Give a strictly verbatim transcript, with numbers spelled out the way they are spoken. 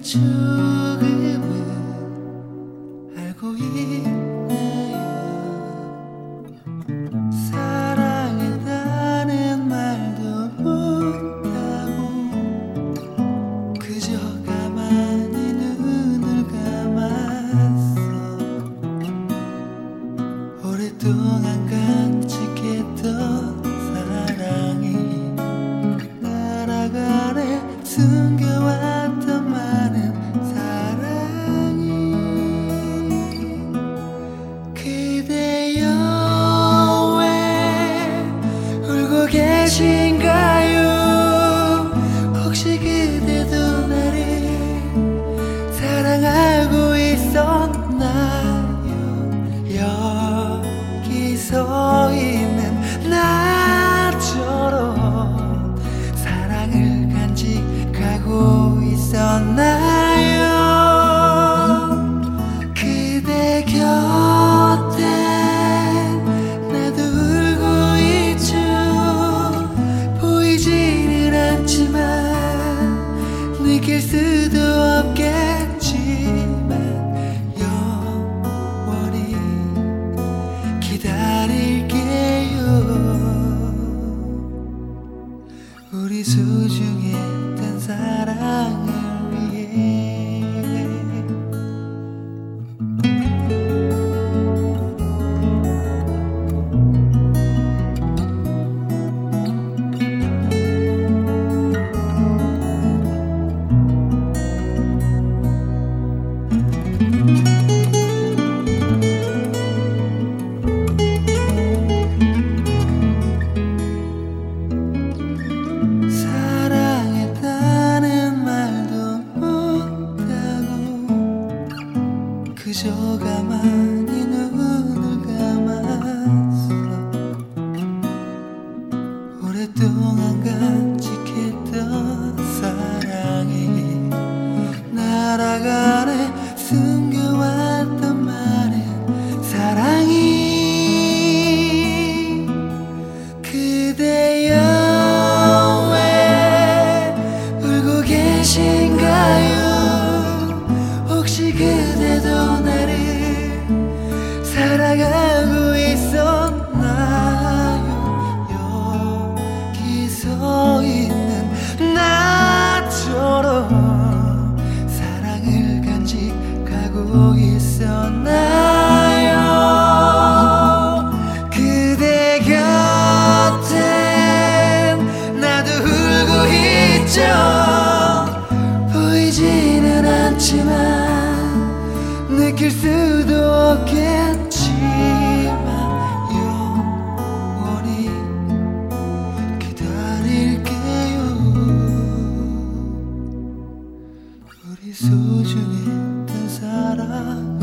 죽음을 알고 있나요? 사랑했다는 말도 못하고 그저 가만히 눈을 감았어. 오랫동안 간직했던 사랑이 날아가네. 숨겨왔던 많은 사랑이. 그대여 왜 울고 계신가요? 혹시 그대도 나를 사랑하고 있었나요? 여기 서 있는 나처럼 사랑을 간직하고 있었나요? 그대 곁에 나도 울고 있죠. 보이지는 않지만 느낄 수도 없겠지만 영원히 기다릴게요. 우리 소중했던 사랑을 위해. 사랑했다는 말도 못하고 그저 가만히 눈을 감았어. 오랫동안 간직했던 사랑이 날아가네. 숨겨왔던 많은 사랑이. 그대여 왜 울고 계신가요? 혹시 그대도 나를 사랑하고 있었나요? 여기 서 있는 나처럼 사랑을 간직하고 있었나요? 그대 곁엔 나도 울고 있죠. 보이지는 않지만 느낄 수도 없겠지만 영원히 기다릴게요. 우리 소중했던 사랑